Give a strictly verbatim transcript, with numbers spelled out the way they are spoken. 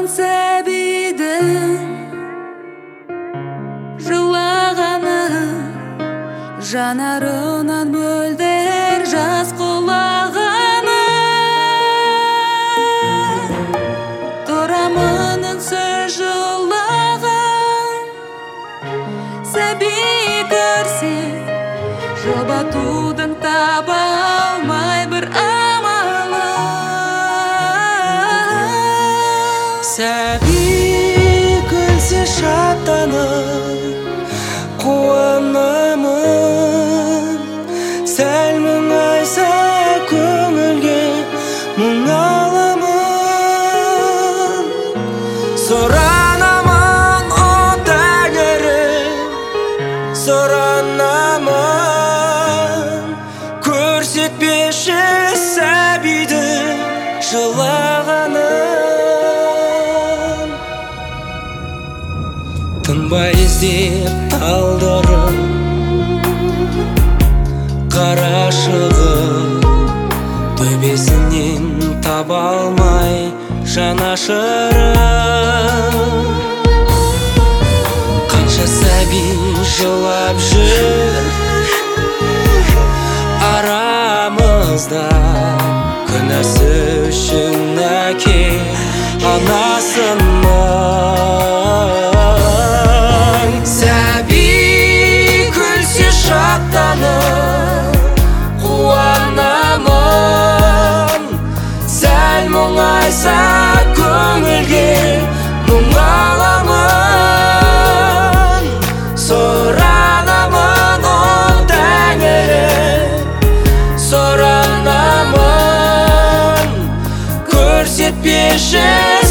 Жылағанмын сәбидің жылағаны, жанарынан мөлдір жас құлағаны. Тұрамын үнсіз жылаған, сәби көрсе жұбатудың таба алмай бір амалы. Сәби күлсе шаттанып қуанамын, сәл мұңайса көңілге мұң аламын. Соранамын о тәңірім, соранамын, көрсетпеші сәбидің жылағанын. Тынбай іздеп талдырып қарашығы, төбесінен таба алмай жанашырым. Қанша сәби жылап жүр арамызда, күнәсі үшін әке анасының. Сәби күлсе шаттанып қуанамын, сәл мұңайса көңілге мұң аламын. Соранамын о тәңірім, соранамын, көрсетпеші